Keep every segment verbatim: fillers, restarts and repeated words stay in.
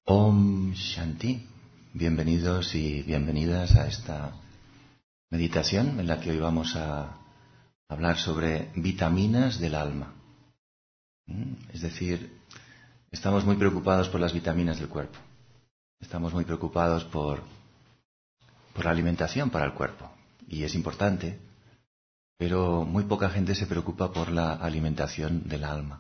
Om Shanti. Bienvenidos y bienvenidas a esta meditación en la que hoy vamos a hablar sobre vitaminas del alma. Es decir, estamos muy preocupados por las vitaminas del cuerpo. Estamos muy preocupados por, por la alimentación para el cuerpo. Y es importante, pero muy poca gente se preocupa por la alimentación del alma.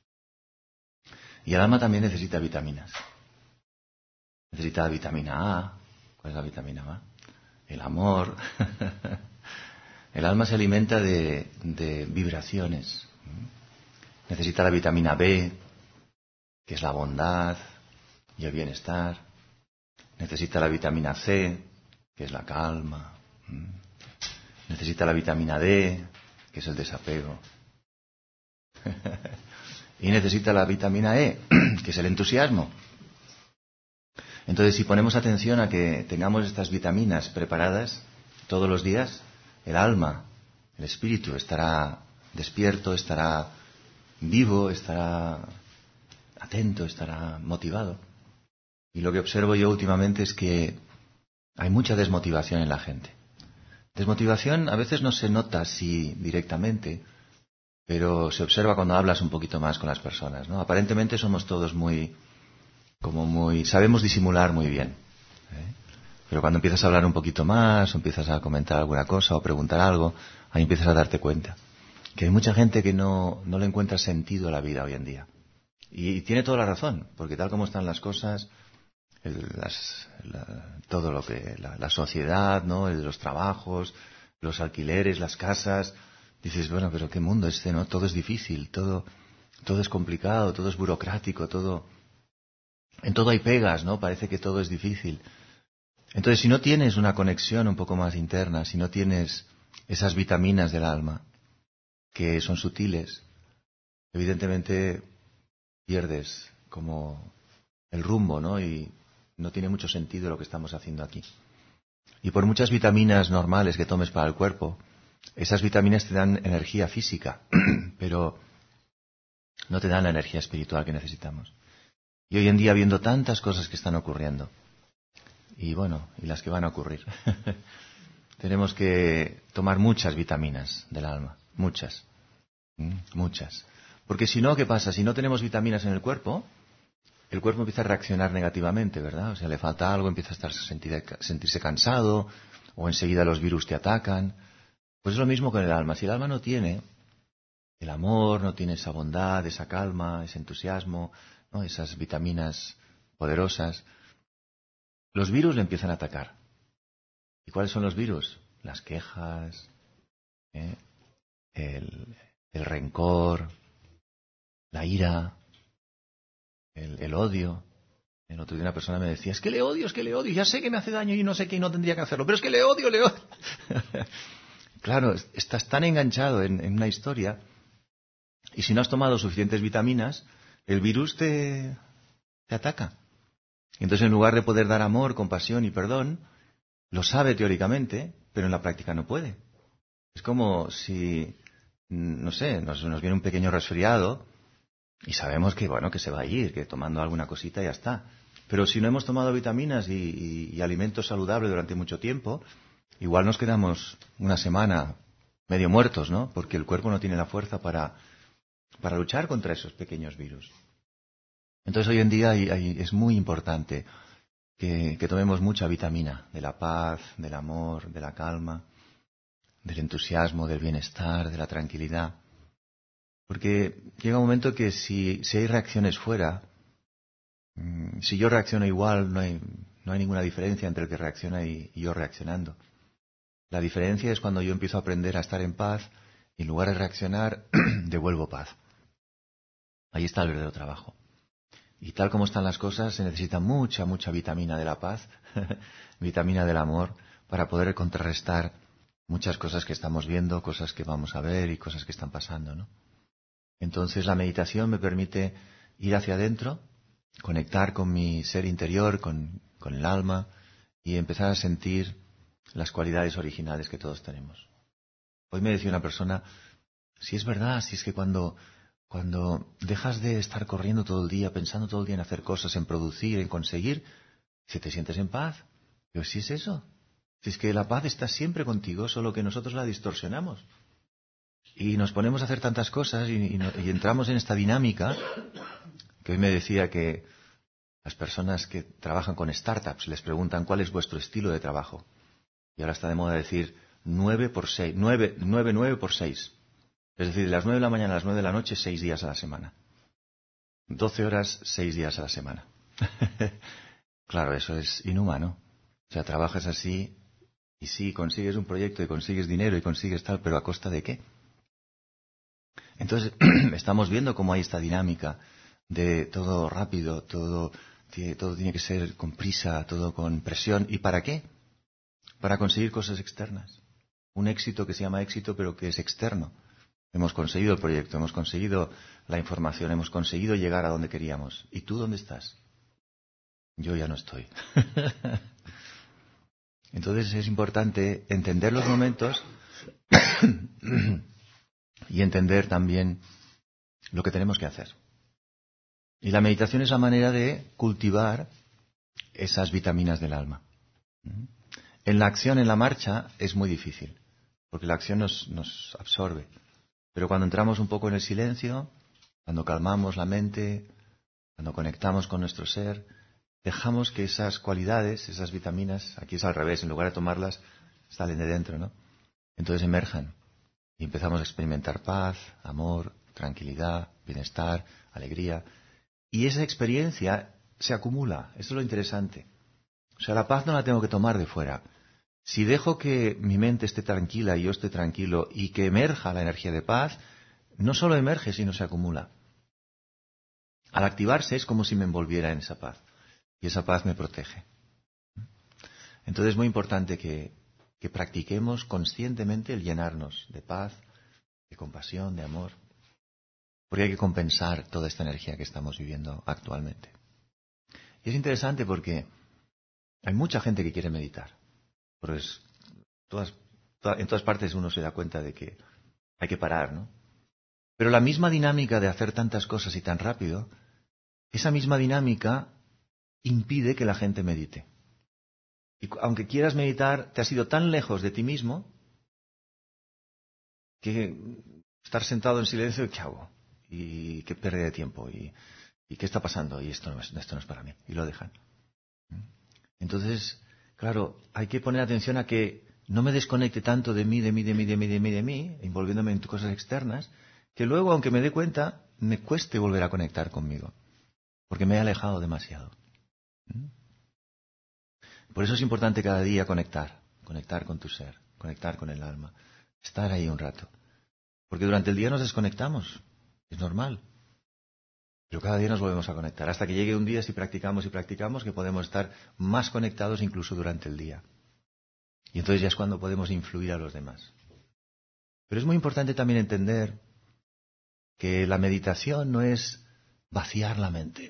Y el alma también necesita vitaminas. Necesita vitamina A. ¿Cuál es la vitamina A? El amor. El alma se alimenta de, de vibraciones. Necesita la vitamina B, que es la bondad y el bienestar. Necesita la vitamina C, que es la calma. Necesita la vitamina D, que es el desapego. Y necesita la vitamina E, que es el entusiasmo. Entonces, si ponemos atención a que tengamos estas vitaminas preparadas todos los días, el alma, el espíritu estará despierto, estará vivo, estará atento, estará motivado. Y lo que observo yo últimamente es que hay mucha desmotivación en la gente. Desmotivación a veces no se nota así directamente, pero se observa cuando hablas un poquito más con las personas, ¿no? Aparentemente somos todos muy... como muy... sabemos disimular muy bien, ¿eh? Pero cuando empiezas a hablar un poquito más, o empiezas a comentar alguna cosa o preguntar algo, ahí empiezas a darte cuenta que hay mucha gente que no, no le encuentra sentido a la vida hoy en día. Y, y tiene toda la razón, porque tal como están las cosas, el, las, la, todo lo que... La, la sociedad, ¿no? El, los trabajos, los alquileres, las casas... Dices, bueno, pero qué mundo este, ¿no? Todo es difícil, todo, todo es complicado, todo es burocrático, todo... En todo hay pegas, ¿no? Parece que todo es difícil. Entonces, si no tienes una conexión un poco más interna, si no tienes esas vitaminas del alma, que son sutiles, evidentemente pierdes como el rumbo, ¿no? Y no tiene mucho sentido lo que estamos haciendo aquí. Y por muchas vitaminas normales que tomes para el cuerpo, esas vitaminas te dan energía física, pero no te dan la energía espiritual que necesitamos. Y hoy en día, viendo tantas cosas que están ocurriendo, y bueno, y las que van a ocurrir, tenemos que tomar muchas vitaminas del alma, muchas, ¿Mm? muchas. Porque si no, ¿qué pasa? Si no tenemos vitaminas en el cuerpo, el cuerpo empieza a reaccionar negativamente, ¿verdad? O sea, le falta algo, empieza a estar, sentir, sentirse cansado, o enseguida los virus te atacan. Pues es lo mismo con el alma. Si el alma no tiene el amor, no tiene esa bondad, esa calma, ese entusiasmo, ¿no? Esas vitaminas poderosas, los virus le empiezan a atacar. ¿Y cuáles son los virus? Las quejas, ¿eh? el, el rencor, la ira, el, el odio. El otro día una persona me decía, es que le odio, es que le odio, ya sé que me hace daño y no sé qué y no tendría que hacerlo, pero es que le odio, le odio. Claro, estás tan enganchado en, en una historia y si no has tomado suficientes vitaminas, el virus te, te ataca. Entonces, en lugar de poder dar amor, compasión y perdón, lo sabe teóricamente, pero en la práctica no puede. Es como si, no sé, nos, nos viene un pequeño resfriado y sabemos que, bueno, que se va a ir, que tomando alguna cosita ya está. Pero si no hemos tomado vitaminas y, y, y alimentos saludables durante mucho tiempo, igual nos quedamos una semana medio muertos, ¿no? Porque el cuerpo no tiene la fuerza para, para luchar contra esos pequeños virus. Entonces hoy en día hay, hay, es muy importante que, que tomemos mucha vitamina de la paz, del amor, de la calma, del entusiasmo, del bienestar, de la tranquilidad. Porque llega un momento que si, si hay reacciones fuera, mmm, si yo reacciono igual, no hay, no hay ninguna diferencia entre el que reacciona y, y yo reaccionando. La diferencia es cuando yo empiezo a aprender a estar en paz y en lugar de reaccionar, devuelvo paz. Ahí está el verdadero trabajo. Y tal como están las cosas, se necesita mucha, mucha vitamina de la paz, vitamina del amor, para poder contrarrestar muchas cosas que estamos viendo, cosas que vamos a ver y cosas que están pasando, ¿no? Entonces la meditación me permite ir hacia adentro, conectar con mi ser interior, con, con el alma, y empezar a sentir las cualidades originales que todos tenemos. Hoy me decía una persona, si es verdad, si es que cuando, Cuando dejas de estar corriendo todo el día, pensando todo el día en hacer cosas, en producir, en conseguir, si te sientes en paz. Pero si es eso. Si es que la paz está siempre contigo, solo que nosotros la distorsionamos. Y nos ponemos a hacer tantas cosas y, y, no, y entramos en esta dinámica que hoy me decía que las personas que trabajan con startups les preguntan cuál es vuestro estilo de trabajo. Y ahora está de moda decir nueve por seis, nueve, nueve, nueve por seis. Es decir, de las nueve de la mañana a las nueve de la noche, seis días a la semana. Doce horas, seis días a la semana. Claro, eso es inhumano. O sea, trabajas así y sí, consigues un proyecto y consigues dinero y consigues tal, pero ¿a costa de qué? Entonces, estamos viendo cómo hay esta dinámica de todo rápido, todo, todo tiene que ser con prisa, todo con presión. ¿Y para qué? Para conseguir cosas externas. Un éxito que se llama éxito, pero que es externo. Hemos conseguido el proyecto, hemos conseguido la información, hemos conseguido llegar a donde queríamos. ¿Y tú dónde estás? Yo ya no estoy. Entonces es importante entender los momentos y entender también lo que tenemos que hacer. Y la meditación es la manera de cultivar esas vitaminas del alma. En la acción, en la marcha, es muy difícil, porque la acción nos, nos absorbe. Pero cuando entramos un poco en el silencio, cuando calmamos la mente, cuando conectamos con nuestro ser, dejamos que esas cualidades, esas vitaminas, aquí es al revés, en lugar de tomarlas, salen de dentro, ¿no? Entonces emerjan y empezamos a experimentar paz, amor, tranquilidad, bienestar, alegría. Y esa experiencia se acumula, eso es lo interesante. O sea, la paz no la tengo que tomar de fuera. Si dejo que mi mente esté tranquila y yo esté tranquilo y que emerja la energía de paz, no solo emerge, sino se acumula. Al activarse es como si me envolviera en esa paz. Y esa paz me protege. Entonces es muy importante que, que practiquemos conscientemente el llenarnos de paz, de compasión, de amor. Porque hay que compensar toda esta energía que estamos viviendo actualmente. Y es interesante porque hay mucha gente que quiere meditar. Pues todas, todas, en todas partes uno se da cuenta de que hay que parar, ¿no? Pero la misma dinámica de hacer tantas cosas y tan rápido, esa misma dinámica impide que la gente medite. Y aunque quieras meditar, te has ido tan lejos de ti mismo que estar sentado en silencio, ¿qué hago? Y qué pérdida de tiempo. Y, y qué está pasando. Y esto no, es, esto no es para mí. Y lo dejan. Entonces, claro, hay que poner atención a que no me desconecte tanto de mí, de mí, de mí, de mí, de mí, de mí, envolviéndome en cosas externas, que luego, aunque me dé cuenta, me cueste volver a conectar conmigo. Porque me he alejado demasiado. Por eso es importante cada día conectar, conectar con tu ser, conectar con el alma, estar ahí un rato. Porque durante el día nos desconectamos, es normal. Pero cada día nos volvemos a conectar, hasta que llegue un día, si practicamos y practicamos, que podemos estar más conectados incluso durante el día. Y entonces ya es cuando podemos influir a los demás. Pero es muy importante también entender que la meditación no es vaciar la mente.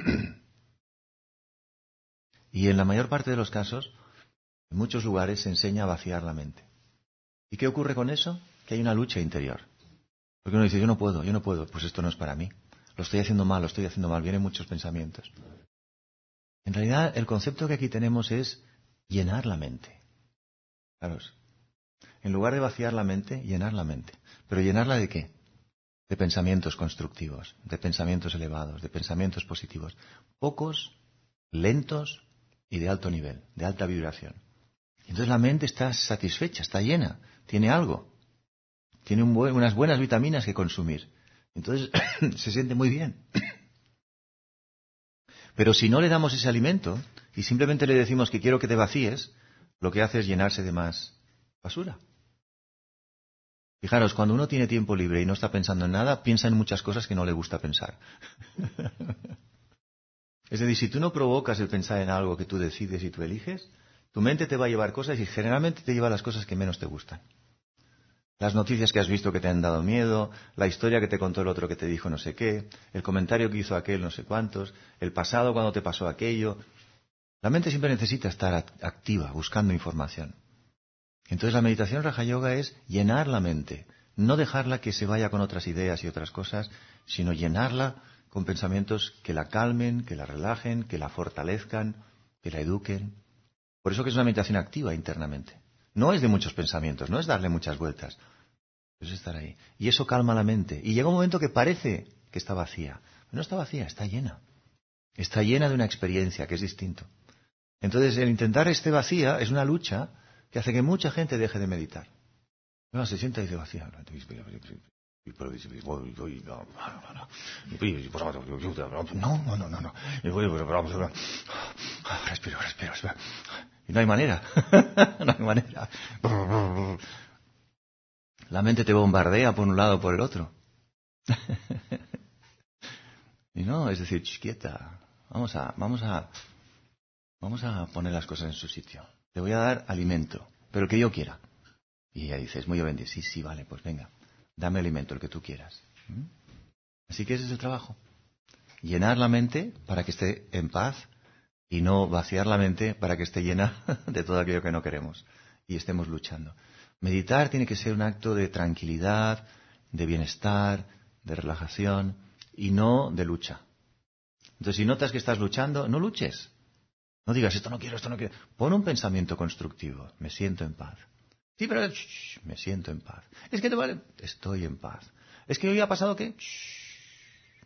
Y en la mayor parte de los casos, en muchos lugares se enseña a vaciar la mente. ¿Y qué ocurre con eso? Que hay una lucha interior. Porque uno dice, yo no puedo, yo no puedo, pues esto no es para mí. Lo estoy haciendo mal, lo estoy haciendo mal, vienen muchos pensamientos. En realidad, el concepto que aquí tenemos es llenar la mente. Claro, en lugar de vaciar la mente, llenar la mente. ¿Pero llenarla de qué? De pensamientos constructivos, de pensamientos elevados, de pensamientos positivos. Pocos, lentos y de alto nivel, de alta vibración. Entonces la mente está satisfecha, está llena, tiene algo. Tiene un buen, unas buenas vitaminas que consumir. Entonces se siente muy bien. Pero si no le damos ese alimento y simplemente le decimos que quiero que te vacíes, lo que hace es llenarse de más basura. Fijaros, cuando uno tiene tiempo libre y no está pensando en nada, piensa en muchas cosas que no le gusta pensar. Es decir, si tú no provocas el pensar en algo que tú decides y tú eliges, tu mente te va a llevar cosas y generalmente te lleva las cosas que menos te gustan. Las noticias que has visto que te han dado miedo, la historia que te contó el otro que te dijo no sé qué, el comentario que hizo aquel no sé cuántos, el pasado cuando te pasó aquello. La mente siempre necesita estar activa, buscando información. Entonces la meditación Raja Yoga es llenar la mente no dejarla que se vaya con otras ideas y otras cosas, sino llenarla con pensamientos que la calmen, que la relajen, que la fortalezcan, que la eduquen. Por eso que es una meditación activa internamente. No es de muchos pensamientos, no es darle muchas vueltas. Es estar ahí. Y eso calma la mente. Y llega un momento que parece que está vacía. No está vacía, está llena. Está llena de una experiencia que es distinto. Entonces, el intentar esté vacía es una lucha que hace que mucha gente deje de meditar. No, se sienta y dice vacía. No, no, no, no, no. Respiro, respiro, respiro. Y no hay manera. No hay manera. La mente te bombardea por un lado o por el otro. Y no, es decir, quieta. Vamos a, vamos a, vamos a poner las cosas en su sitio. Te voy a dar alimento, pero el que yo quiera. Y ella dice, es muy obediente. Sí, sí, vale, pues venga, dame alimento, el que tú quieras. ¿Mm? Así que ese es el trabajo. Llenar la mente para que esté en paz y no vaciar la mente para que esté llena de todo aquello que no queremos y estemos luchando. Meditar tiene que ser un acto de tranquilidad, de bienestar, de relajación y no de lucha. Entonces, si notas que estás luchando, no luches. No digas, esto no quiero, esto no quiero. Pon un pensamiento constructivo. Me siento en paz. Sí, pero shh, me siento en paz. Es que te vale. Estoy en paz. Es que hoy ha pasado que. Shh,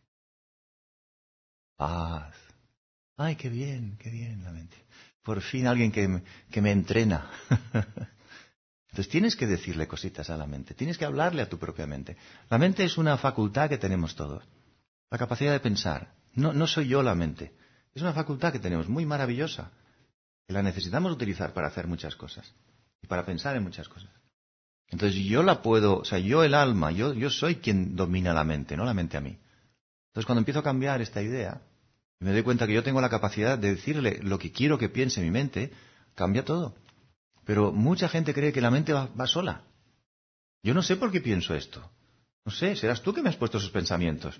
paz. Ay, qué bien, qué bien la mente. Por fin alguien que me, que me entrena. Entonces tienes que decirle cositas a la mente. Tienes que hablarle a tu propia mente. La mente es una facultad que tenemos todos. La capacidad de pensar. No, no soy yo la mente. Es una facultad que tenemos muy maravillosa. Que la necesitamos utilizar para hacer muchas cosas. Y para pensar en muchas cosas. Entonces yo la puedo, o sea, yo el alma, yo, yo soy quien domina la mente, no la mente a mí. Entonces cuando empiezo a cambiar esta idea, y me doy cuenta que yo tengo la capacidad de decirle lo que quiero que piense mi mente, cambia todo. Pero mucha gente cree que la mente va, va sola. Yo no sé por qué pienso esto. No sé, serás tú que me has puesto esos pensamientos.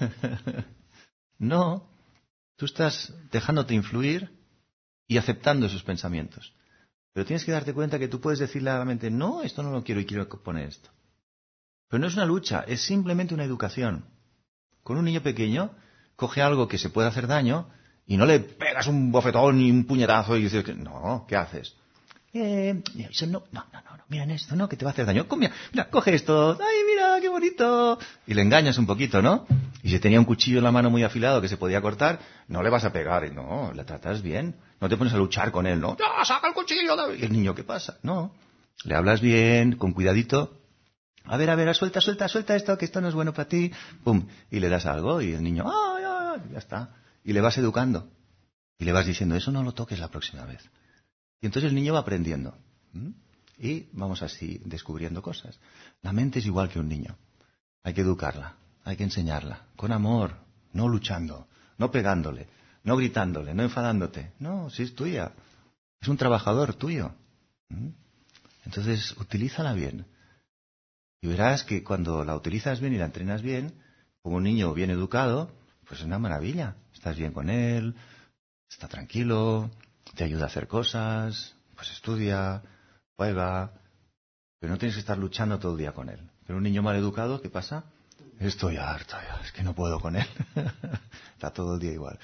No, tú estás dejándote influir y aceptando esos pensamientos. Pero tienes que darte cuenta que tú puedes decirle a la mente, no, esto no lo quiero y quiero poner esto. Pero no es una lucha, es simplemente una educación. Con un niño pequeño, coge algo que se puede hacer daño y no le pegas un bofetón y un puñetazo y dices, no, ¿qué haces? Eh, eso no, no, no, no, mira en esto, no, que te va a hacer daño. Mira, mira, coge esto, ay, mira, qué bonito. Y le engañas un poquito, ¿no? Y si tenía un cuchillo en la mano muy afilado que se podía cortar, no le vas a pegar, no, le tratas bien. No te pones a luchar con él, ¿no? ¡Ya, saca el cuchillo! David! ¿Y el niño qué pasa? No, le hablas bien, con cuidadito. A ver, a ver, suelta, suelta, suelta esto, que esto no es bueno para ti. Pum, y le das algo y el niño, ¡ay, ay, ay! Ya está. Y le vas educando. Y le vas diciendo, eso no lo toques la próxima vez. Y entonces el niño va aprendiendo. ¿Mm? Y vamos así descubriendo cosas. La mente es igual que un niño. Hay que educarla, hay que enseñarla. Con amor, no luchando, no pegándole, no gritándole, no enfadándote. No, si es tuya. Es un trabajador tuyo. ¿Mm? Entonces, utilízala bien. Y verás que cuando la utilizas bien y la entrenas bien, como un niño bien educado, pues es una maravilla. Estás bien con él, está tranquilo, te ayuda a hacer cosas, pues estudia, juega, pero no tienes que estar luchando todo el día con él. Pero un niño mal educado, ¿qué pasa? Estoy harto ya, es que no puedo con él. Está todo el día igual.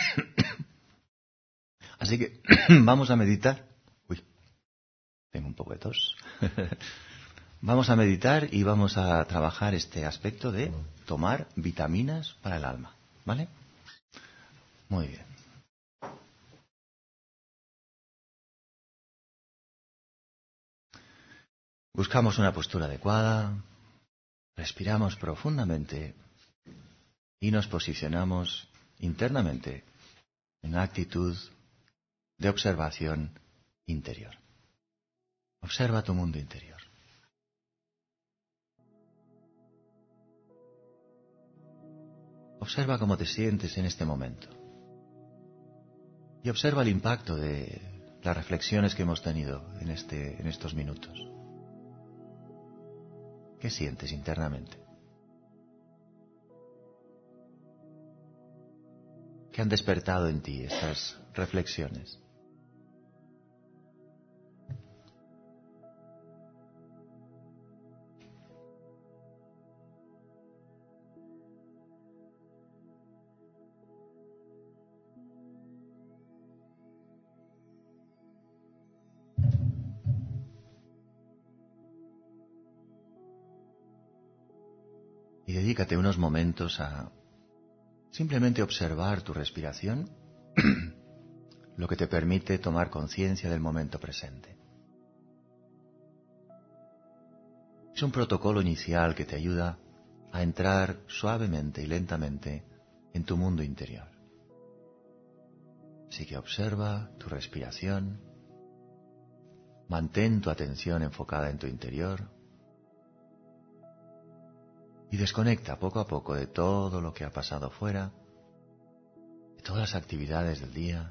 Así que vamos a meditar. Uy, tengo un poco de tos. Vamos a meditar y vamos a trabajar este aspecto de tomar vitaminas para el alma. ¿Vale? Muy bien. Buscamos una postura adecuada, respiramos profundamente y nos posicionamos internamente en una actitud de observación interior. Observa tu mundo interior. Observa cómo te sientes en este momento. Y observa el impacto de las reflexiones que hemos tenido en, este, en estos minutos. ¿Qué sientes internamente? ¿Qué han despertado en ti estas reflexiones? dedícate unos momentos a simplemente observar tu respiración, lo que te permite tomar conciencia del momento presente. Es un protocolo inicial que te ayuda a entrar suavemente y lentamente en tu mundo interior. Así que observa tu respiración, mantén tu atención enfocada en tu interior y desconecta poco a poco de todo lo que ha pasado fuera, de todas las actividades del día,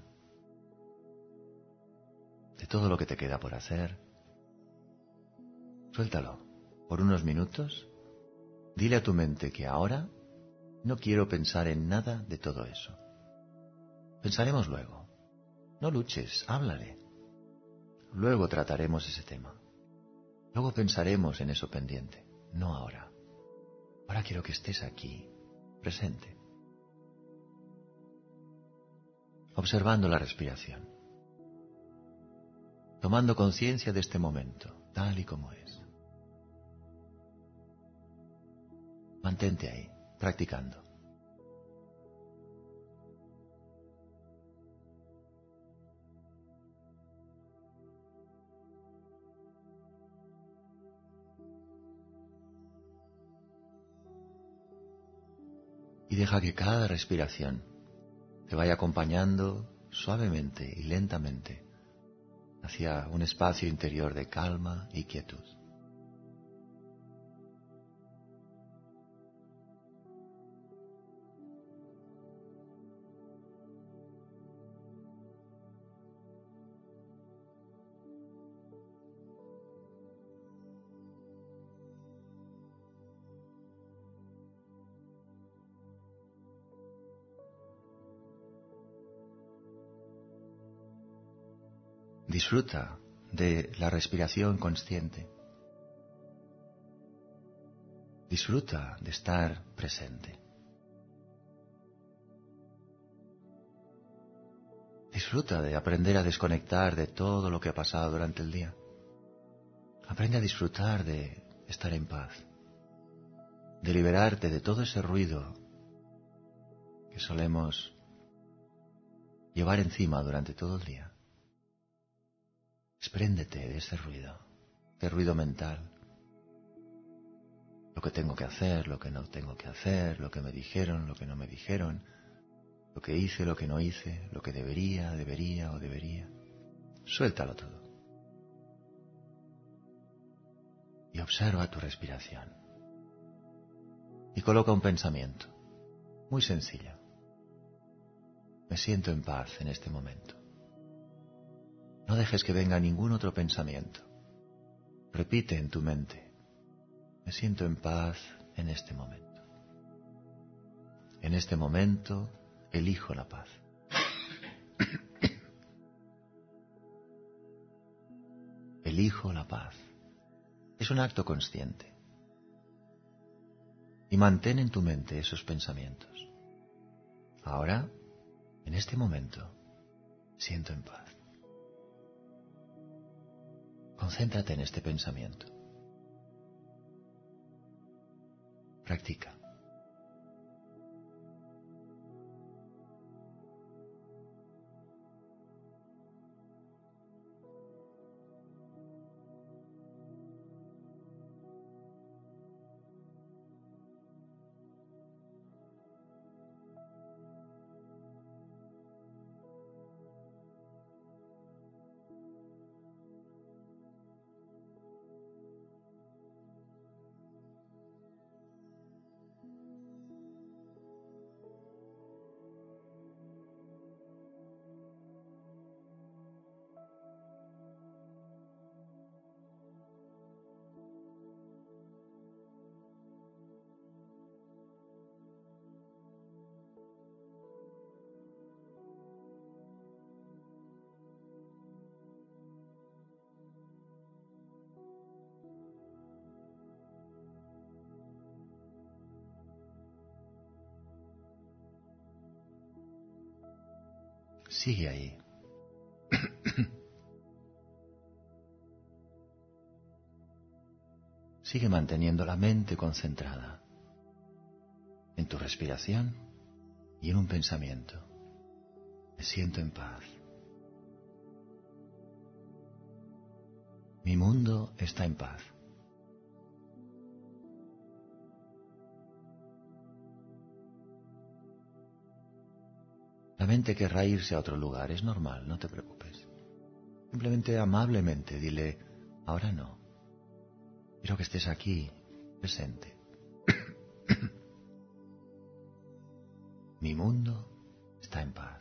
de todo lo que te queda por hacer. Suéltalo por unos minutos, dile a tu mente que ahora no quiero pensar en nada de todo eso. Pensaremos luego. No luches, háblale. Luego trataremos ese tema. Luego pensaremos en eso pendiente, no ahora. Ahora quiero que estés aquí, presente, observando la respiración, tomando conciencia de este momento, tal y como es. Mantente ahí, practicando. Y deja que cada respiración te vaya acompañando suavemente y lentamente hacia un espacio interior de calma y quietud. Disfruta de la respiración consciente. Disfruta de estar presente. Disfruta de aprender a desconectar de todo lo que ha pasado durante el día. Aprende a disfrutar de estar en paz, de liberarte de todo ese ruido que solemos llevar encima durante todo el día. Despréndete de ese ruido, de ruido mental. Lo que tengo que hacer, lo que no tengo que hacer, lo que me dijeron, lo que no me dijeron, lo que hice, lo que no hice, lo que debería, debería o debería. Suéltalo todo. Y observa tu respiración. Y coloca un pensamiento, muy sencillo. Me siento en paz en este momento. No dejes que venga ningún otro pensamiento. Repite en tu mente, me siento en paz en este momento. En este momento elijo la paz. Elijo la paz. Es un acto consciente. Y mantén en tu mente esos pensamientos. Ahora, en este momento, siento en paz. Concéntrate en este pensamiento. Practica. Sigue ahí. Sigue manteniendo la mente concentrada en tu respiración y en un pensamiento. Me siento en paz. Mi mundo está en paz. La mente querrá irse a otro lugar, es normal, no te preocupes. Simplemente amablemente dile, ahora no. Quiero que estés aquí, presente. Mi mundo está en paz.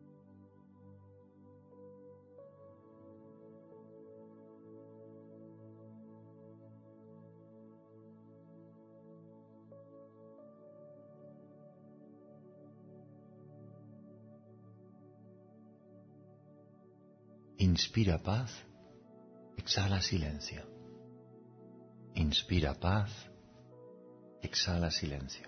Inspira paz, exhala silencio. Inspira paz, exhala silencio.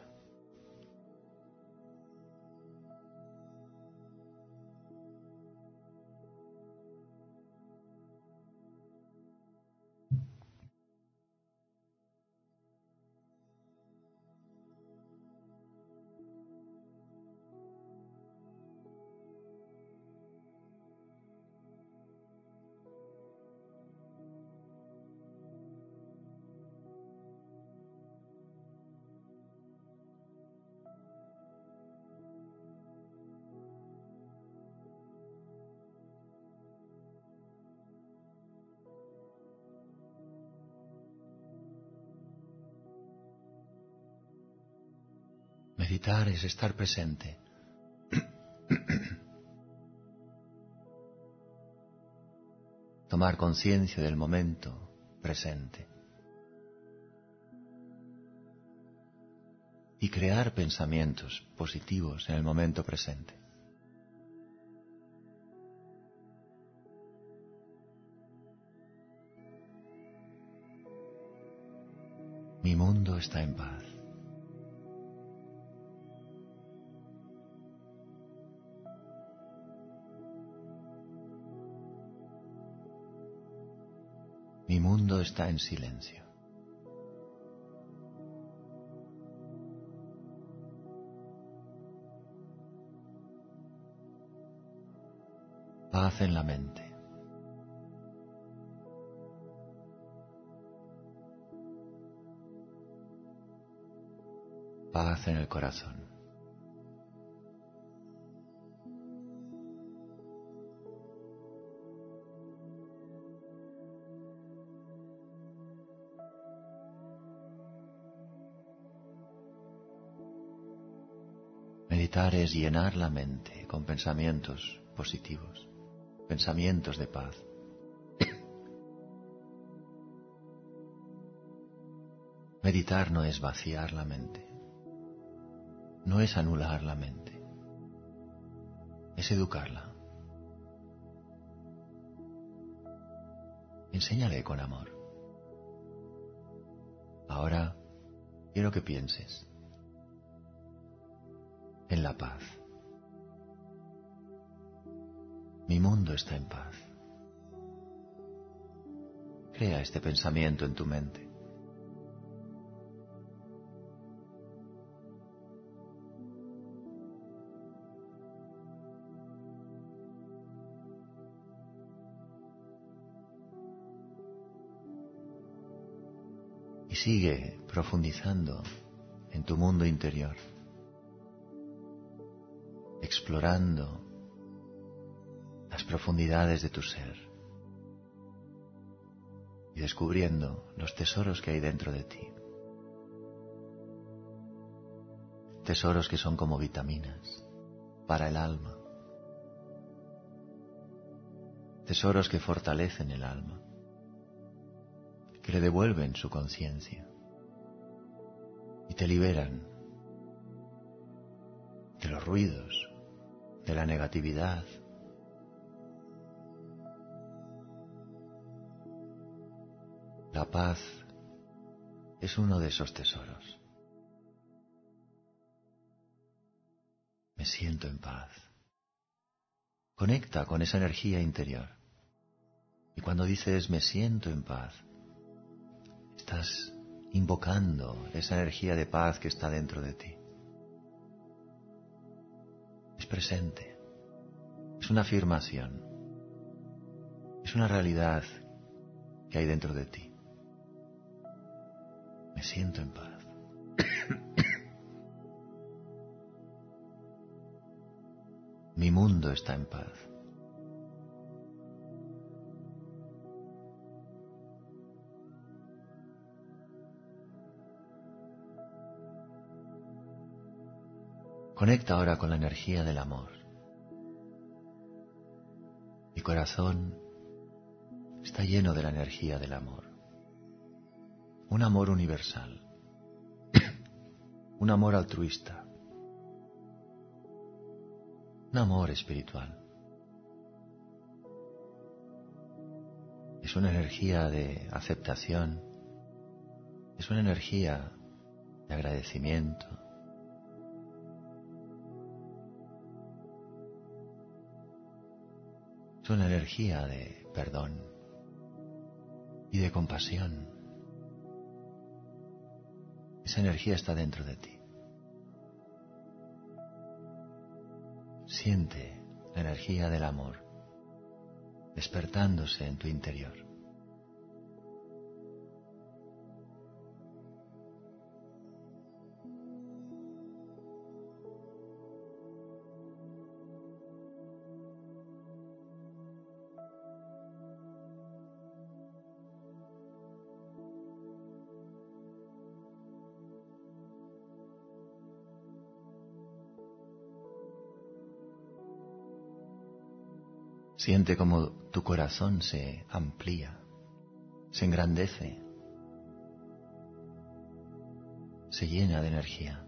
Meditar es estar presente. Tomar conciencia del momento presente. Y crear pensamientos positivos en el momento presente. Mi mundo está en paz. Mi mundo está en silencio. Paz en la mente. Paz en el corazón. Meditar es llenar la mente con pensamientos positivos, pensamientos de paz. Meditar no es vaciar la mente, no es anular la mente, es educarla. Enséñale con amor. Ahora quiero que pienses en la paz. Mi mundo está en paz. Crea este pensamiento en tu mente. Y sigue profundizando en tu mundo interior, explorando las profundidades de tu ser y descubriendo los tesoros que hay dentro de ti. Tesoros que son como vitaminas para el alma. Tesoros que fortalecen el alma, que le devuelven su conciencia y te liberan de los ruidos, de la negatividad. La paz es uno de esos tesoros. Me siento en paz. Conecta con esa energía interior. Y cuando dices me siento en paz, estás invocando esa energía de paz que está dentro de ti. presente, es una afirmación, es una realidad que hay dentro de ti. Me siento en paz. Mi mundo está en paz. Conecta ahora con la energía del amor. Mi corazón está lleno de la energía del amor. Un amor universal. Un amor altruista. Un amor espiritual. Es una energía de aceptación. Es una energía de agradecimiento. Es una energía de perdón y de compasión. Esa energía está dentro de ti. Siente la energía del amor despertándose en tu interior. Siente como tu corazón se amplía, se engrandece, se llena de energía.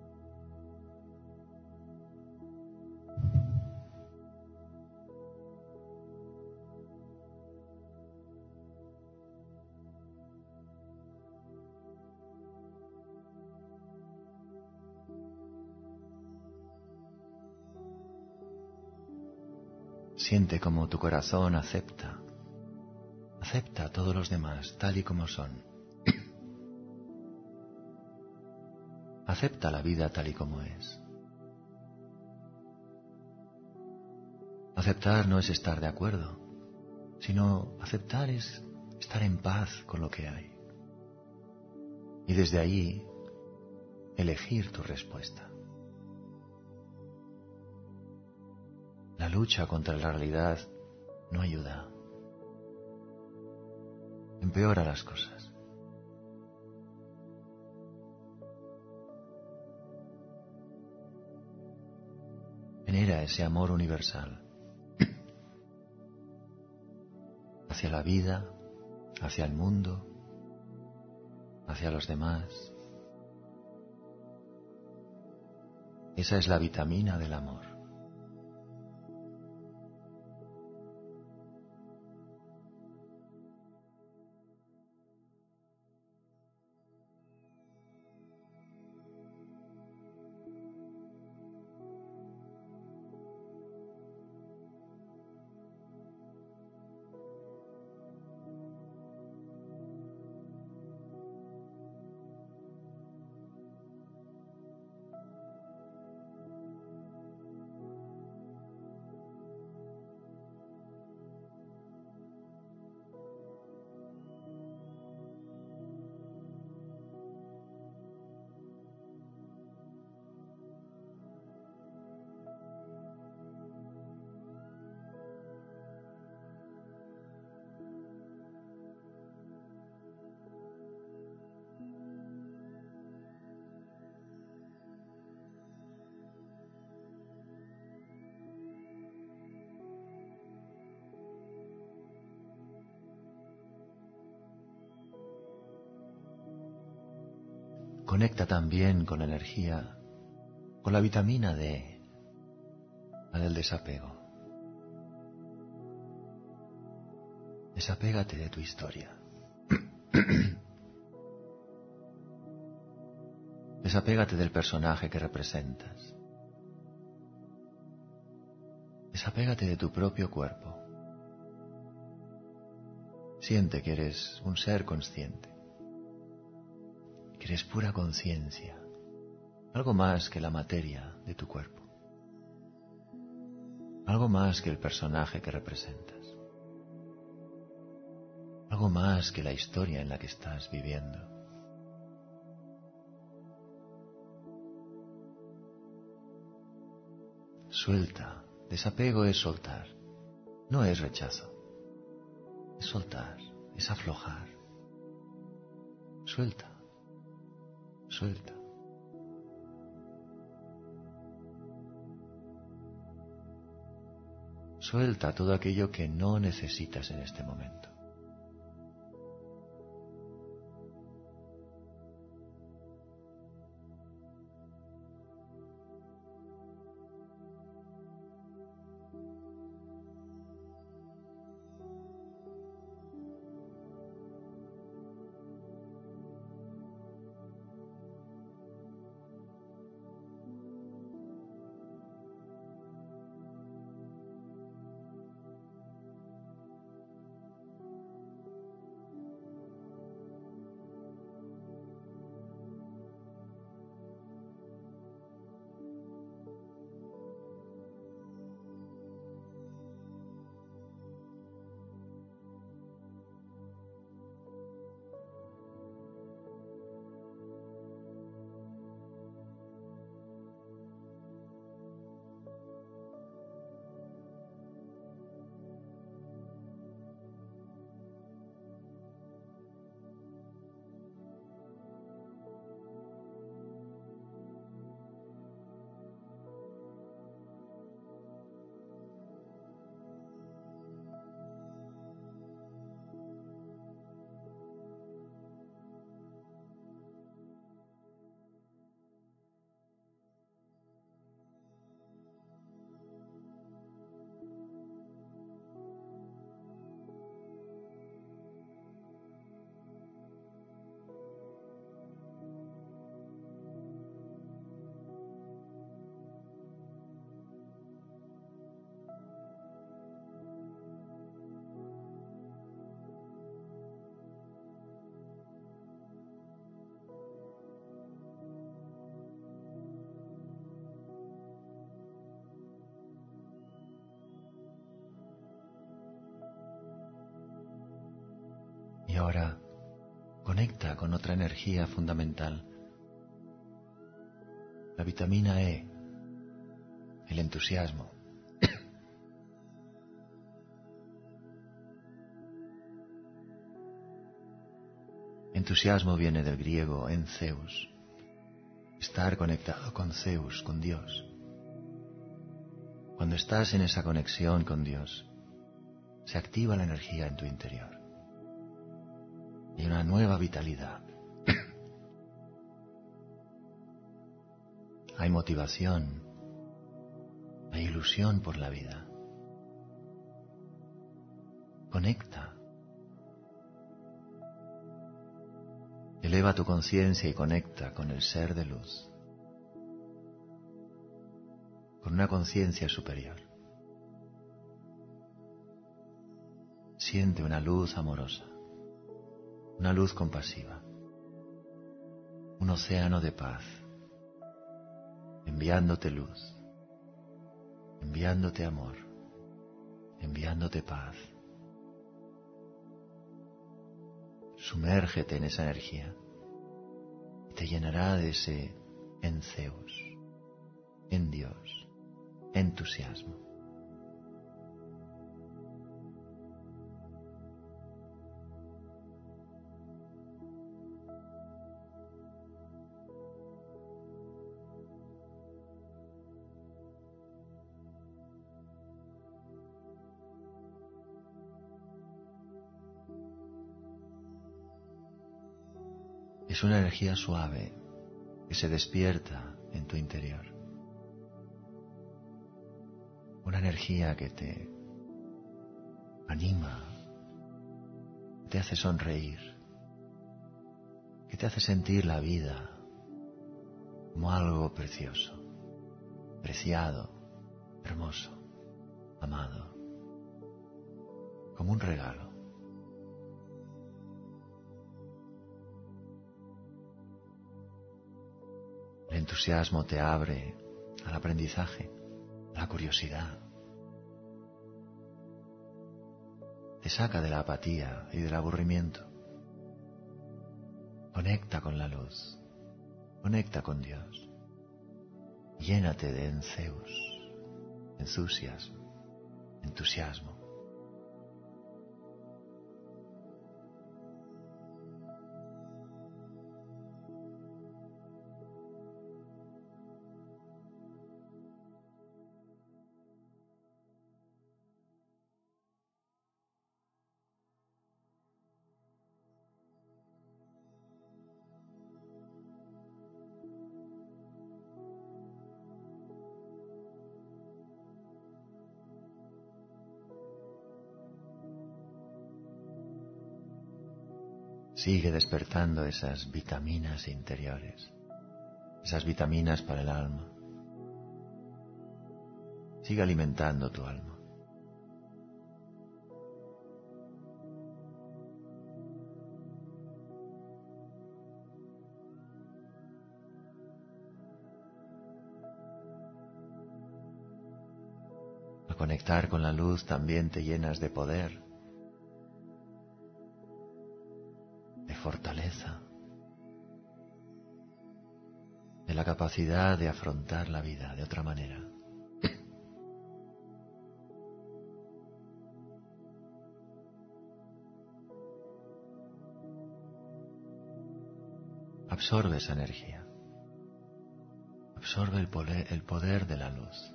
Siente como tu corazón acepta, acepta a todos los demás tal y como son. Acepta la vida tal y como es. Aceptar no es estar de acuerdo, sino aceptar es estar en paz con lo que hay. Y desde ahí, elegir tu respuesta. La lucha contra la realidad no ayuda. Empeora las cosas. Genera ese amor universal hacia la vida, hacia el mundo, hacia los demás. Esa es la vitamina del amor. Conecta también con la energía, con la vitamina D, la del desapego. Desapégate de tu historia. Desapégate del personaje que representas. Desapégate de tu propio cuerpo. Siente que eres un ser consciente, que eres pura conciencia, algo más que la materia de tu cuerpo. algo más que el personaje que representas, algo más que la historia en la que estás viviendo. Suelta. Desapego es soltar, no es rechazo. Es soltar, es aflojar. Suelta, suelta. Suelta todo aquello que no necesitas en este momento. Y ahora conecta con otra energía fundamental, la vitamina E, el entusiasmo. Entusiasmo viene del griego en Zeus, estar conectado con Zeus, con Dios. Cuando estás en esa conexión con Dios, se activa la energía en tu interior. Hay una nueva vitalidad. Hay motivación, hay ilusión por la vida. Conecta. Eleva tu conciencia y conecta con el ser de luz, con una conciencia superior. Siente una luz amorosa, una luz compasiva, un océano de paz, enviándote luz, enviándote amor, enviándote paz. Sumérgete en esa energía y te llenará de ese en Zeus, en Dios, entusiasmo. Es una energía suave que se despierta en tu interior. Una energía que te anima, que te hace sonreír, que te hace sentir la vida como algo precioso, preciado, hermoso, amado, como un regalo. El entusiasmo te abre al aprendizaje, a la curiosidad, te saca de la apatía y del aburrimiento. Conecta con la luz, conecta con Dios. Llénate de enceus, entusiasmo, entusiasmo. Sigue despertando esas vitaminas interiores, esas vitaminas para el alma. Sigue alimentando tu alma. Al conectar con la luz también te llenas de poder, de fortaleza, de la capacidad de afrontar la vida de otra manera. Absorbe esa energía, absorbe el poder, el poder de la luz.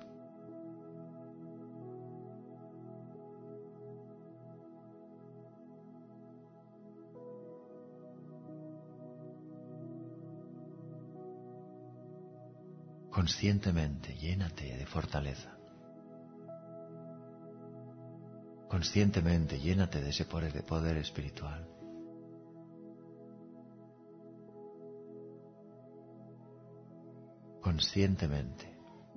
Conscientemente llénate de fortaleza. Conscientemente llénate de ese poder, de poder espiritual. Conscientemente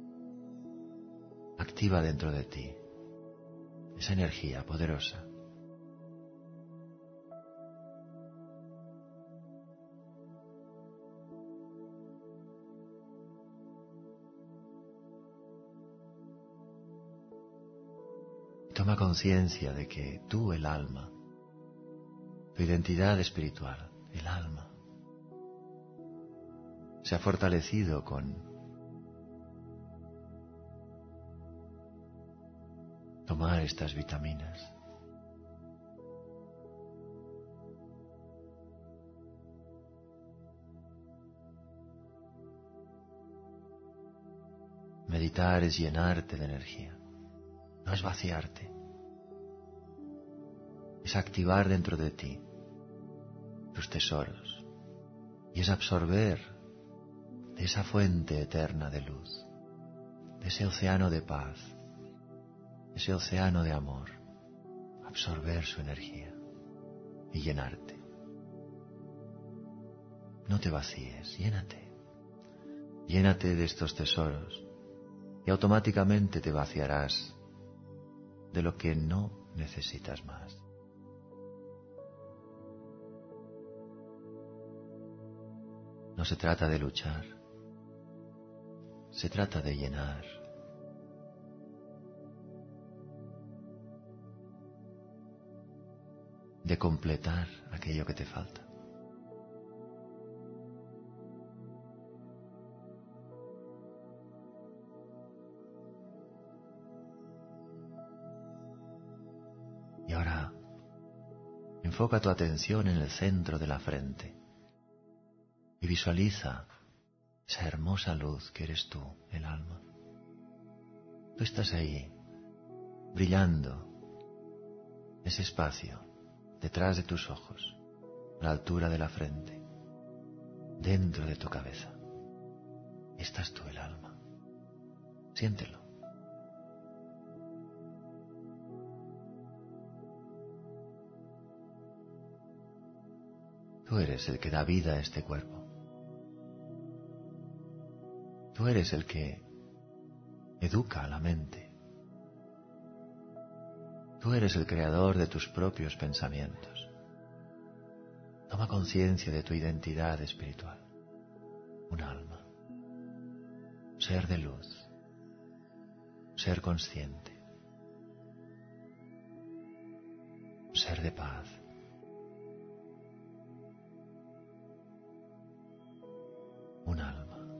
activa dentro de ti esa energía poderosa. Toma conciencia de que tú, el alma, tu identidad espiritual, el alma, se ha fortalecido con tomar estas vitaminas. Meditar es llenarte de energía. No es vaciarte, es activar dentro de ti tus tesoros y es absorber de esa fuente eterna de luz, de ese océano de paz, ese océano de amor, absorber su energía y llenarte. No te vacíes, llénate, llénate de estos tesoros y automáticamente te vaciarás de lo que no necesitas más. No se trata de luchar, se trata de llenar. De completar aquello que te falta. Y ahora, enfoca tu atención en el centro de la frente y visualiza esa hermosa luz que eres tú, el alma. Tú estás ahí, brillando, ese espacio, detrás de tus ojos, a la altura de la frente, dentro de tu cabeza. Estás tú, el alma. Siéntelo. Tú eres el que da vida a este cuerpo. Tú eres el que educa a la mente. Tú eres el creador de tus propios pensamientos. Toma conciencia de tu identidad espiritual. Un alma. Un ser de luz. Un ser consciente. ser de paz. Un alma.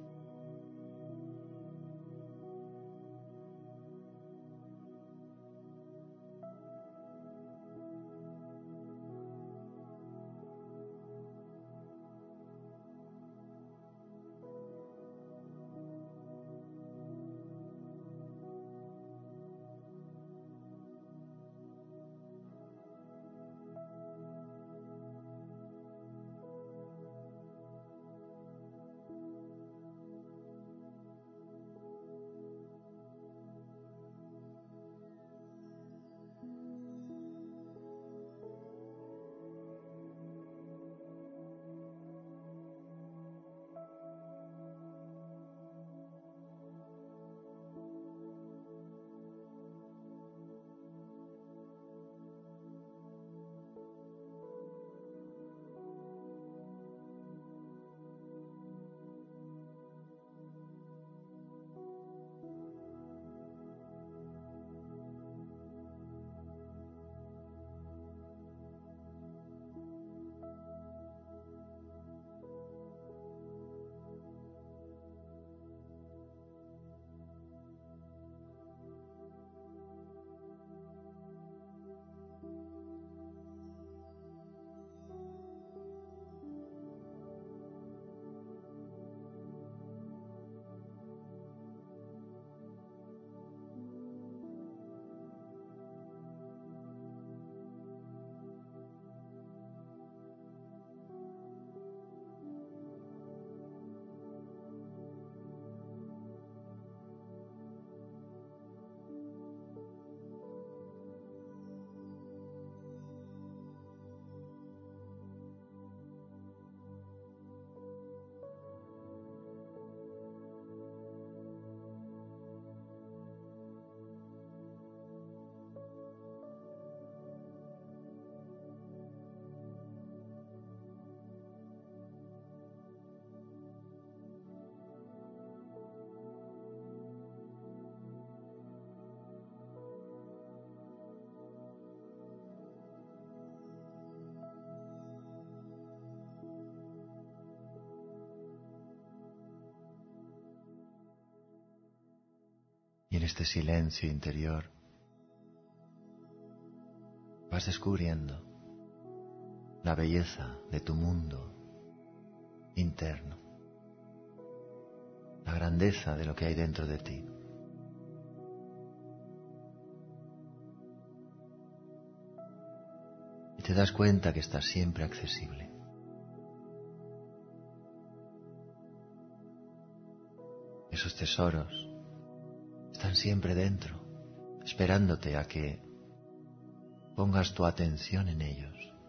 Y en este silencio interior vas descubriendo la belleza de tu mundo interno, la grandeza de lo que hay dentro de ti. Y te das cuenta que estás siempre accesible. Esos tesoros están siempre dentro, esperándote a que pongas tu atención en ellos,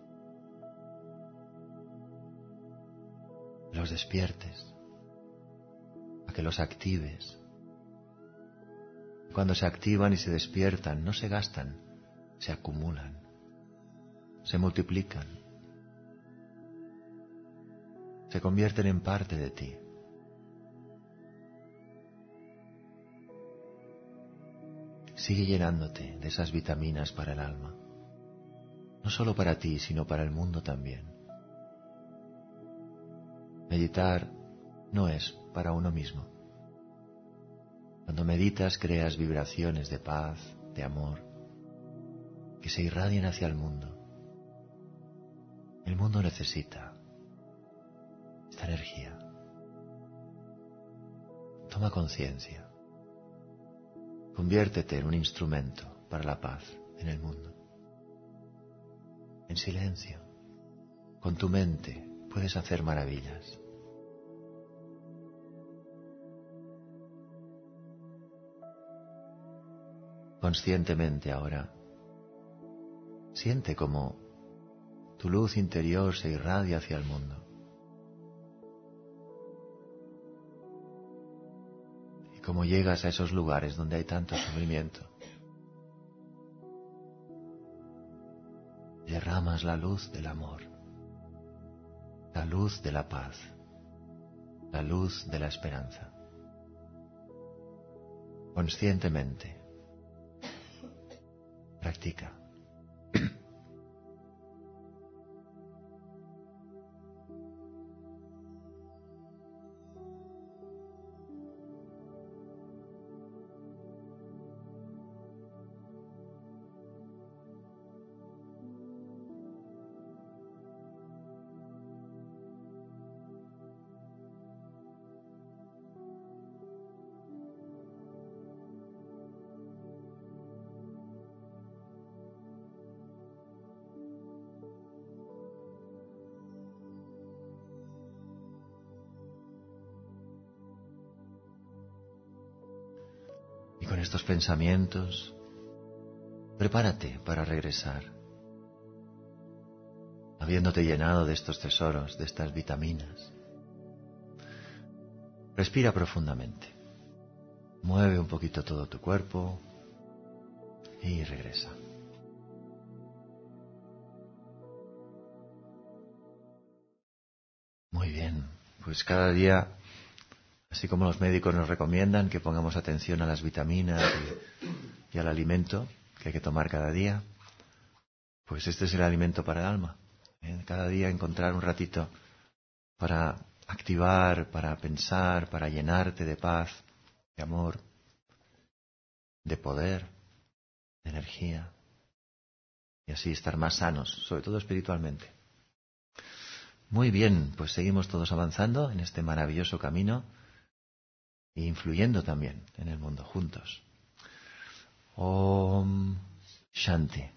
los despiertes, a que los actives. Cuando se activan y se despiertan, no se gastan, se acumulan, se multiplican, se convierten en parte de ti. Sigue llenándote de esas vitaminas para el alma, no solo para ti, sino para el mundo también. Meditar no es para uno mismo. Cuando meditas creas vibraciones de paz, de amor, que se irradian hacia el mundo. El mundo necesita esta energía. Toma conciencia. Conviértete en un instrumento para la paz en el mundo. En silencio, con tu mente, puedes hacer maravillas. Conscientemente ahora, siente cómo tu luz interior se irradia hacia el mundo. Y cómo llegas a esos lugares donde hay tanto sufrimiento. Derramas la luz del amor, la luz de la paz, la luz de la esperanza. Conscientemente, practica. con estos pensamientos, prepárate para regresar, habiéndote llenado de estos tesoros, de estas vitaminas. Respira profundamente, mueve un poquito todo tu cuerpo y regresa. Muy bien, pues cada día, así como los médicos nos recomiendan que pongamos atención a las vitaminas y, y al alimento que hay que tomar cada día, pues este es el alimento para el alma. ¿eh? Cada día encontrar un ratito para activar, para pensar, para llenarte de paz, de amor, de poder, de energía, y así estar más sanos, sobre todo espiritualmente. Muy bien, pues seguimos todos avanzando en este maravilloso camino e influyendo también en el mundo juntos. Om Shanti.